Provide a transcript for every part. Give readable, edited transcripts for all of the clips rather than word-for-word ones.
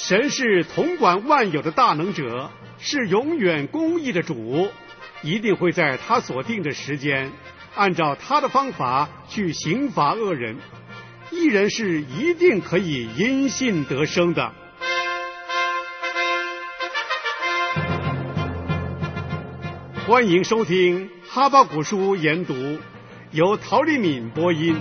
神是统管万有的大能者，是永远公义的主，一定会在他所定的时间，按照他的方法去刑罚恶人。义人是一定可以因信得生的。欢迎收听哈巴谷书研读，由陶丽敏播音。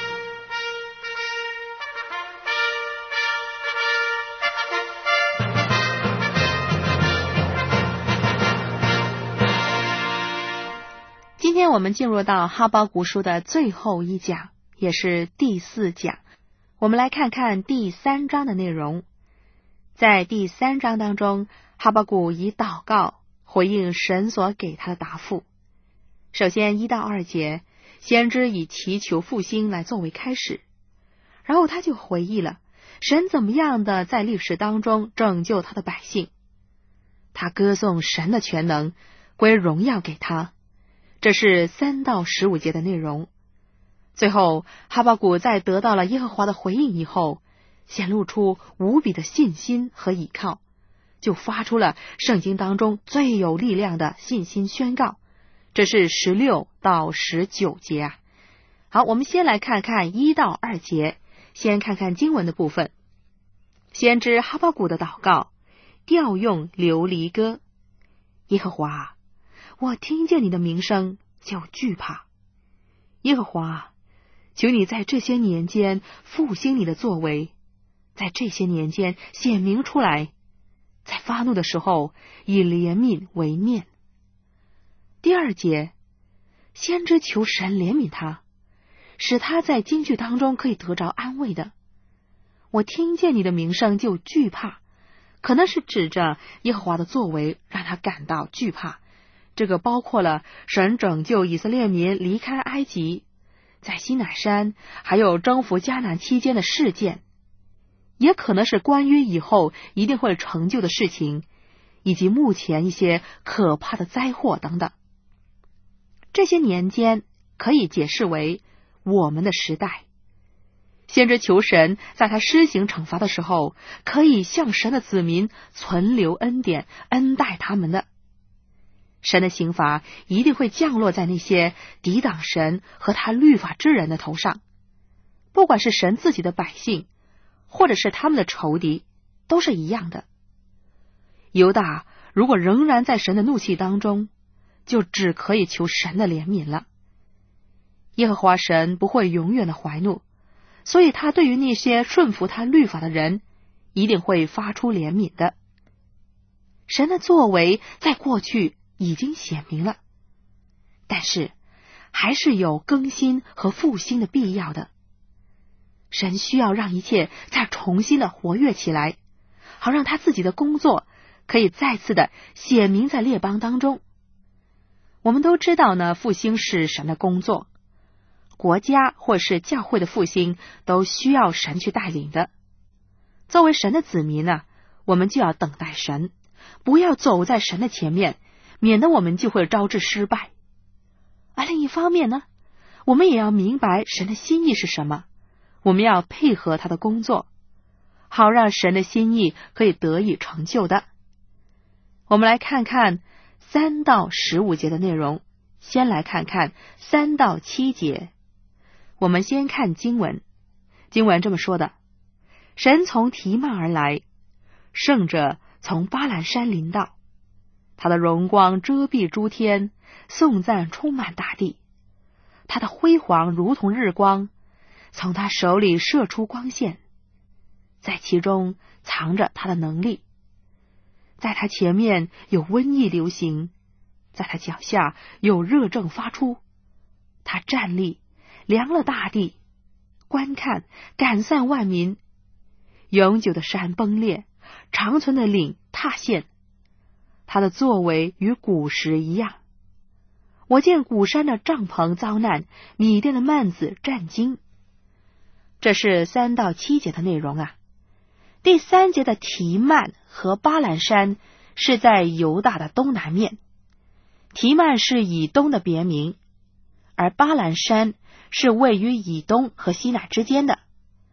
今天我们进入到哈巴谷书的最后一讲，也是第4讲。我们来看看第3章的内容。在第3章当中，哈巴谷以祷告回应神所给他的答复。首先1到2节，先知以祈求复兴来作为开始，然后他就回忆了神怎么样的在历史当中拯救他的百姓。他歌颂神的全能，归荣耀给他。这是3到15节的内容。最后哈巴谷在得到了耶和华的回应以后，显露出无比的信心和倚靠，就发出了圣经当中最有力量的信心宣告。这是16到19节啊。好，我们先来看看1到2节，先看看经文的部分。先知哈巴谷的祷告，调用流离歌。耶和华，我听见你的名声就惧怕。耶和华，求你在这些年间复兴你的作为，在这些年间显明出来，在发怒的时候以怜悯为念。第2节，先知求神怜悯他，使他在惊惧当中可以得着安慰的。我听见你的名声就惧怕，可能是指着耶和华的作为让他感到惧怕。这个包括了神拯救以色列民离开埃及，在西乃山还有征服迦南期间的事件，也可能是关于以后一定会成就的事情，以及目前一些可怕的灾祸等等。这些年间可以解释为我们的时代。先知求神在他施行惩罚的时候，可以向神的子民存留恩典，恩待他们的。神的刑罚一定会降落在那些抵挡神和他律法之人的头上，不管是神自己的百姓，或者是他们的仇敌，都是一样的。犹大如果仍然在神的怒气当中，就只可以求神的怜悯了。耶和华神不会永远的怀怒，所以他对于那些顺服他律法的人，一定会发出怜悯的。神的作为在过去已经显明了，但是还是有更新和复兴的必要的。神需要让一切再重新的活跃起来，好让他自己的工作可以再次的显明在列邦当中。我们都知道呢，复兴是神的工作，国家或是教会的复兴都需要神去带领的。作为神的子民呢，我们就要等待神，不要走在神的前面，免得我们就会招致失败。而另一方面呢，我们也要明白神的心意是什么，我们要配合他的工作，好让神的心意可以得以成就的。我们来看看3到15节的内容，先来看看3到7节。我们先看经文，经文这么说的：神从提曼而来，圣者从巴兰山临到，他的荣光遮蔽诸天，颂赞充满大地。他的辉煌如同日光，从他手里射出光线，在其中藏着他的能力。在他前面有瘟疫流行，在他脚下有热症发出。他站立，量了大地，观看，赶散万民。永久的山崩裂，长存的岭塌陷。他的作为与古时一样。我见古山的帐篷遭难，米甸的幔子战惊。这是3到7节的内容啊。第3节的提曼和巴兰山是在犹大的东南面，提曼是以东的别名，而巴兰山是位于以东和西乃之间的。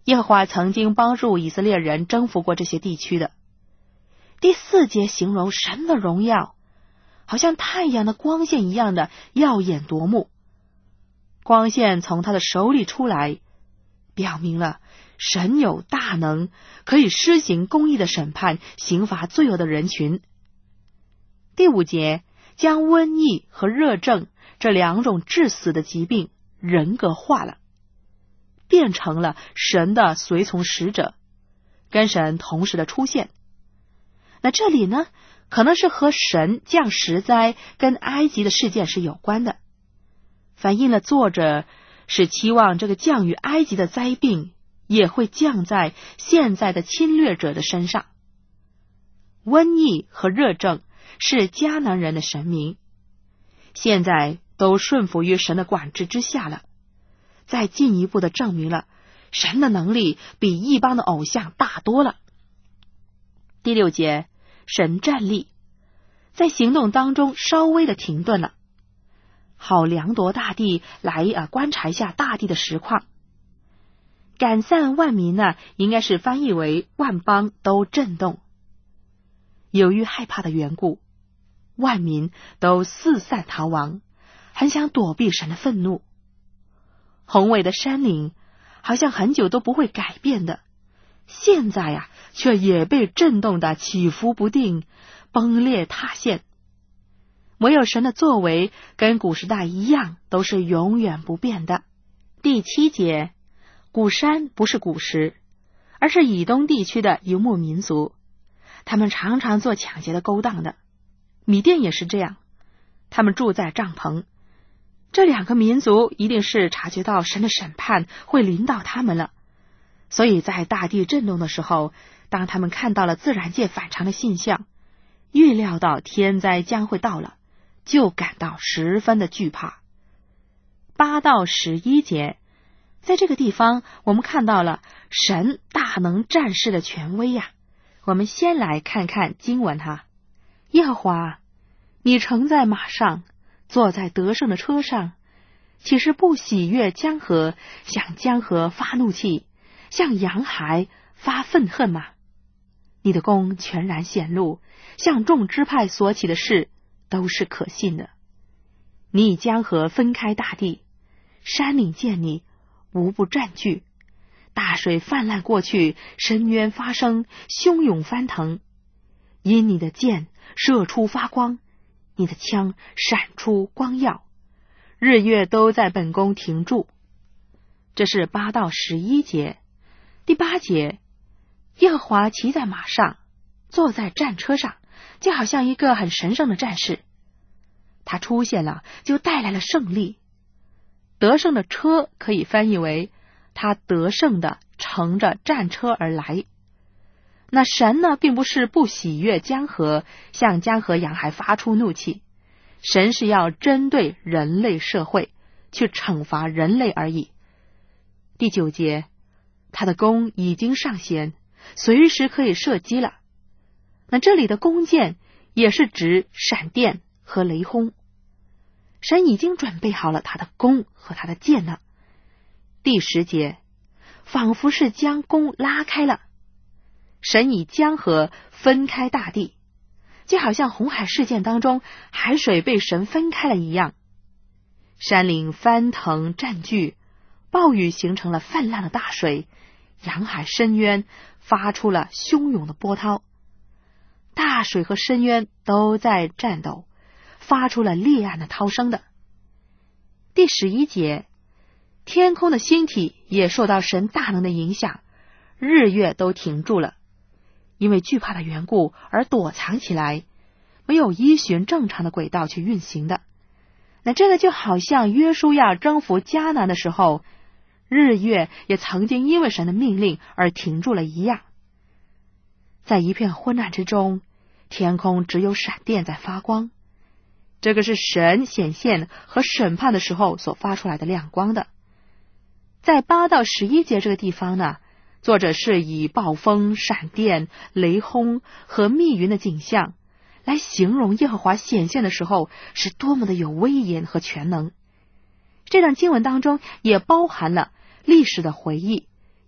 耶和华曾经帮助以色列人征服过这些地区的。第4节形容神的荣耀，好像太阳的光线一样的耀眼夺目。光线从他的手里出来，表明了神有大能，可以施行公义的审判，刑罚罪恶的人群。第5节将瘟疫和热症这2种致死的疾病人格化了，变成了神的随从使者，跟神同时的出现。那这里呢，可能是和神降十灾跟埃及的事件是有关的，反映了作者是期望这个降于埃及的灾病也会降在现在的侵略者的身上。瘟疫和热症是迦南人的神明，现在都顺服于神的管制之下了，再进一步的证明了神的能力比一般的偶像大多了。第6节，神站立，在行动当中稍微的停顿了，好量夺大地，来观察一下大地的实况。赶散万民呢，应该是翻译为万邦都震动。由于害怕的缘故，万民都四散逃亡，很想躲避神的愤怒。宏伟的山岭好像很久都不会改变的，现在却也被震动的起伏不定，崩裂塌陷。唯有神的作为跟古时代一样，都是永远不变的。第7节，古山不是古时，而是以东地区的游牧民族，他们常常做抢劫的勾当的。米甸也是这样，他们住在帐篷。这2个民族一定是察觉到神的审判会临到他们了，所以在大地震动的时候，当他们看到了自然界反常的现象，预料到天灾将会到了，就感到十分的惧怕。8到11节，在这个地方我们看到了神大能战士的权威呀。我们先来看看经文耶和华，你乘在马上，坐在得胜的车上，岂是不喜悦江河，向江河发怒气，向洋海发愤恨吗？你的功全然显露，向众支派所起的事都是可信的。你以江河分开大地，山岭见你无不占据，大水泛滥过去，深渊发生，汹涌翻腾。因你的箭射出发光，你的枪闪出光耀，日月都在本宫停住。这是8到11节。第8节，耶和华骑在马上，坐在战车上，就好像一个很神圣的战士。他出现了，就带来了胜利。得胜的车可以翻译为他得胜的乘着战车而来。那神呢，并不是不喜悦江河，向江河洋海发出怒气，神是要针对人类社会去惩罚人类而已。第9节，他的弓已经上弦，随时可以射击了。那这里的弓箭也是指闪电和雷轰，神已经准备好了他的弓和他的箭了。第10节，仿佛是将弓拉开了，神以江河分开大地，就好像红海事件当中海水被神分开了一样。山岭翻腾占据，暴雨形成了泛滥的大水，洋海深渊发出了汹涌的波涛，大水和深渊都在战斗，发出了裂岸的涛声的。第11节，天空的星体也受到神大能的影响，日月都停住了，因为惧怕的缘故而躲藏起来，没有依循正常的轨道去运行的。那这个就好像约书亚征服迦南的时候，日月也曾经因为神的命令而停住了一样。在一片昏暗之中，天空只有闪电在发光，这个是神显现和审判的时候所发出来的亮光的。在8到11节这个地方呢，作者是以暴风、闪电、雷轰和密云的景象来形容耶和华显现的时候是多么的有威严和全能。这段经文当中也包含了历史的回忆，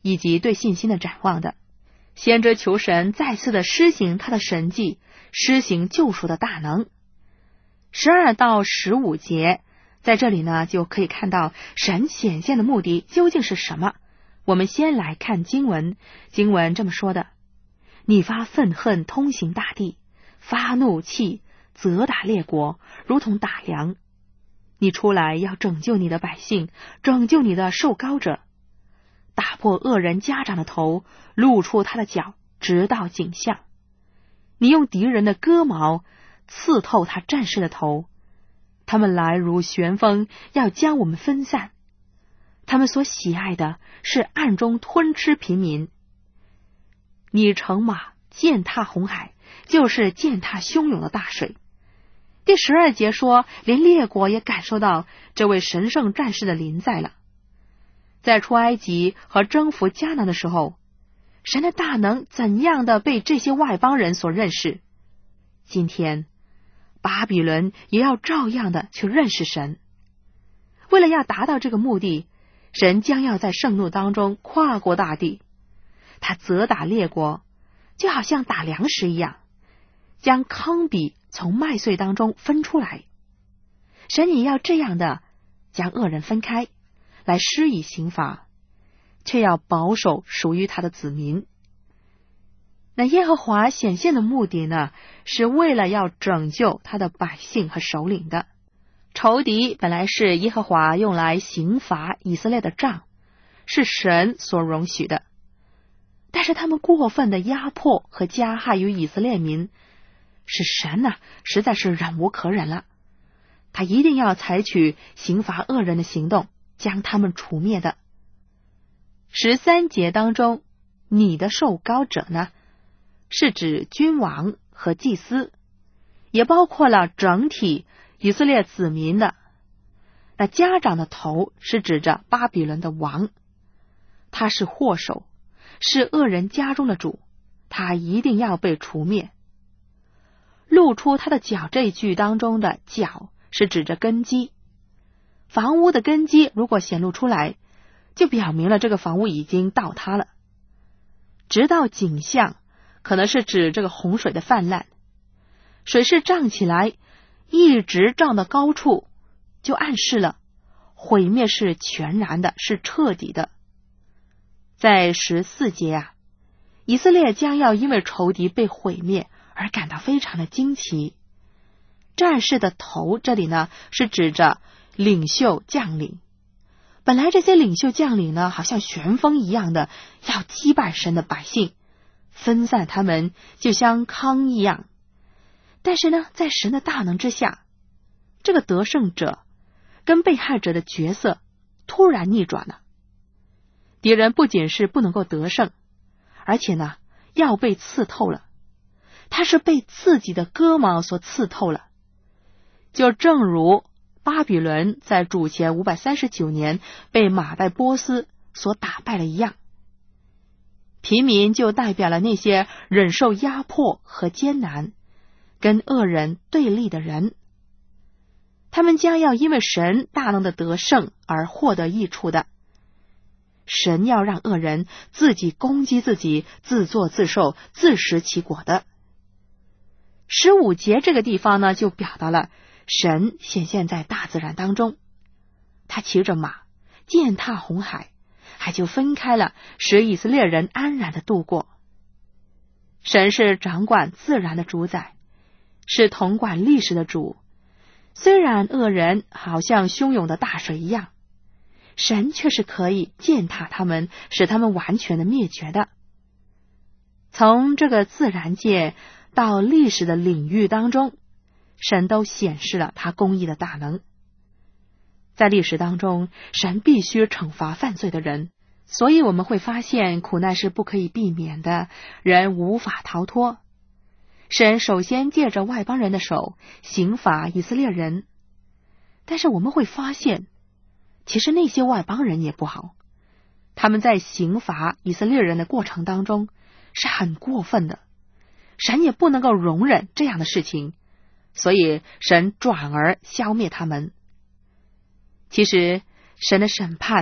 以及对信心的展望的。先知求神再次的施行他的神迹，施行救赎的大能。12到15节，在这里呢就可以看到神显现的目的究竟是什么。我们先来看经文，经文这么说的：你发愤恨通行大地，发怒气责打列国，如同打粮。你出来要拯救你的百姓，拯救你的受膏者，打破恶人家长的头，露出他的脚，直到颈项。你用敌人的戈矛刺透他战士的头，他们来如旋风，要将我们分散。他们所喜爱的是暗中吞吃平民。你乘马践踏红海，就是践踏汹涌的大水。第12节说，连列国也感受到这位神圣战士的临在了。在出埃及和征服迦南的时候，神的大能怎样的被这些外邦人所认识，今天巴比伦也要照样的去认识神。为了要达到这个目的，神将要在盛怒当中跨过大地，他责打列国，就好像打粮食一样，将糠秕从麦穗当中分出来。神也要这样的将恶人分开，来施以刑罚，却要保守属于他的子民。那耶和华显现的目的呢，是为了要拯救他的百姓和首领的。仇敌本来是耶和华用来刑罚以色列的杖，是神所容许的。但是他们过分的压迫和加害于以色列民，使神呢实在是忍无可忍了。他一定要采取刑罚恶人的行动，将他们除灭的。13节当中，你的受膏者呢，是指君王和祭司，也包括了整体以色列子民的。那家长的头是指着巴比伦的王，他是祸首，是恶人家中的主，他一定要被除灭。露出他的脚这一句当中的脚是指着根基，房屋的根基如果显露出来，就表明了这个房屋已经倒塌了。直到颈项可能是指这个洪水的泛滥，水势涨起来，一直涨到高处，就暗示了毁灭是全然的，是彻底的。在14节以色列将要因为仇敌被毁灭而感到非常的惊奇。战士的头这里呢，是指着领袖将领。本来这些领袖将领呢，好像旋风一样的要击败神的百姓，分散他们，就像糠一样。但是呢，在神的大能之下，这个得胜者跟被害者的角色突然逆转了。敌人不仅是不能够得胜，而且呢，要被刺透了。他是被自己的戈矛所刺透了。就正如巴比伦在主前539年被马代波斯所打败了一样。平民就代表了那些忍受压迫和艰难，跟恶人对立的人。他们将要因为神大能的得胜而获得益处的。神要让恶人自己攻击自己，自作自受，自食其果的。15节这个地方呢，就表达了神显现在大自然当中，他骑着马践踏红海，海就分开了，使以色列人安然的度过。神是掌管自然的主宰，是统管历史的主。虽然恶人好像汹涌的大水一样，神却是可以践踏他们，使他们完全的灭绝的。从这个自然界到历史的领域当中，神都显示了他公义的大能。在历史当中，神必须惩罚犯罪的人，所以我们会发现苦难是不可以避免的，人无法逃脱。神首先借着外邦人的手刑罚以色列人，但是我们会发现其实那些外邦人也不好，他们在刑罚以色列人的过程当中是很过分的，神也不能够容忍这样的事情，所以神转而消灭他们。其实神的审判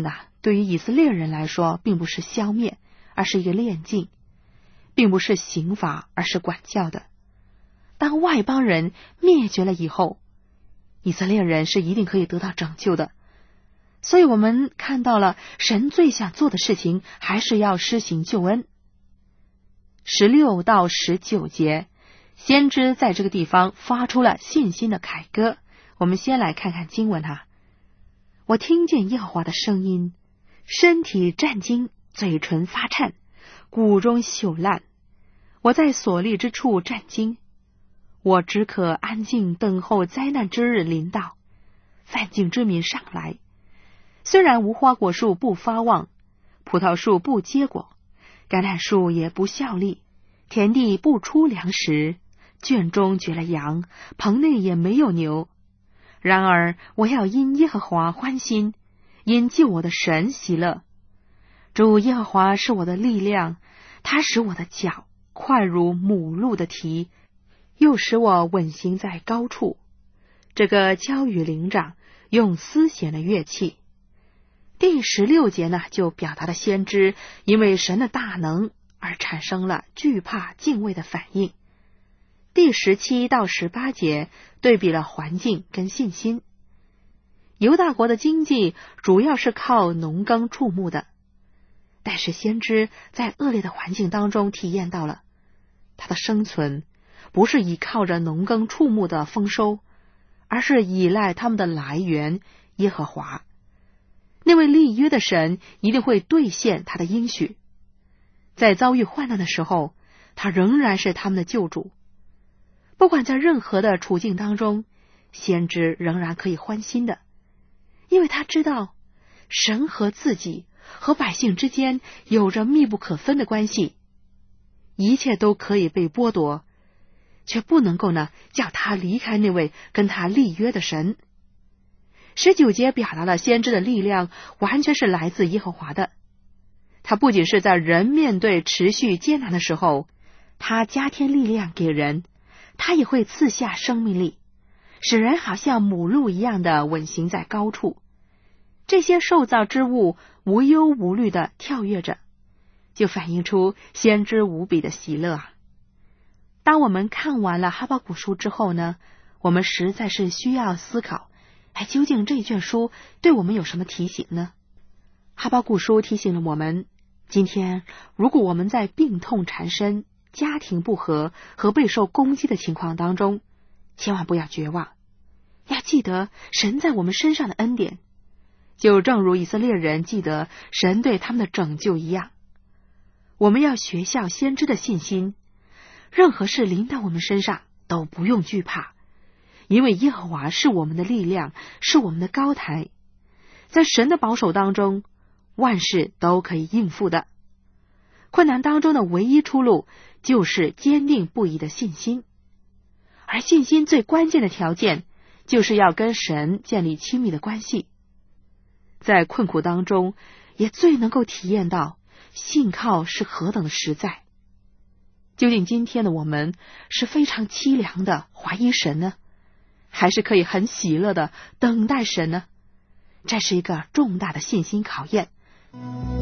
对于以色列人来说，并不是消灭，而是一个炼净，并不是刑罚，而是管教的。当外邦人灭绝了以后，以色列人是一定可以得到拯救的。所以我们看到了神最想做的事情，还是要施行救恩。16到19节，先知在这个地方发出了信心的凯歌。我们先来看看经文哈。我听见耶和华的声音，身体战惊，嘴唇发颤，骨中朽烂。我在所立之处战惊，我只可安静等候灾难之日临到，犯境之民上来。虽然无花果树不发旺，葡萄树不结果，橄榄树也不效力，田地不出粮食，圈中绝了羊，棚内也没有牛。然而我要因耶和华欢心，因救我的神喜乐。主耶和华是我的力量，他使我的脚快如母鹿的蹄，又使我稳行在高处。这个交与灵长，用丝弦的乐器。第16节呢，就表达了先知因为神的大能而产生了惧怕敬畏的反应。第17到18节对比了环境跟信心。犹大国的经济主要是靠农耕畜牧的，但是先知在恶劣的环境当中体验到了他的生存不是依靠着农耕畜牧的丰收，而是依赖他们的来源耶和华。那位立约的神一定会兑现他的应许，在遭遇患难的时候，他仍然是他们的救主。不管在任何的处境当中，先知仍然可以欢心的，因为他知道神和自己和百姓之间有着密不可分的关系，一切都可以被剥夺，却不能够呢叫他离开那位跟他立约的神。19节表达了先知的力量完全是来自耶和华的。他不仅是在人面对持续艰难的时候，他加添力量给人，他也会赐下生命力，使人好像母鹿一样的稳行在高处。这些受造之物无忧无虑的跳跃着，就反映出先知无比的喜乐啊。当我们看完了哈巴谷书之后呢，我们实在是需要思考，究竟这卷书对我们有什么提醒呢？哈巴谷书提醒了我们，今天如果我们在病痛缠身、家庭不和和备受攻击的情况当中，千万不要绝望，要记得神在我们身上的恩典，就正如以色列人记得神对他们的拯救一样。我们要学效先知的信心，任何事临到我们身上都不用惧怕，因为耶和华是我们的力量，是我们的高台，在神的保守当中，万事都可以应付的。困难当中的唯一出路就是坚定不移的信心，而信心最关键的条件就是要跟神建立亲密的关系。在困苦当中也最能够体验到信靠是何等的实在。究竟今天的我们是非常凄凉的怀疑神呢，还是可以很喜乐的等待神呢？这是一个重大的信心考验。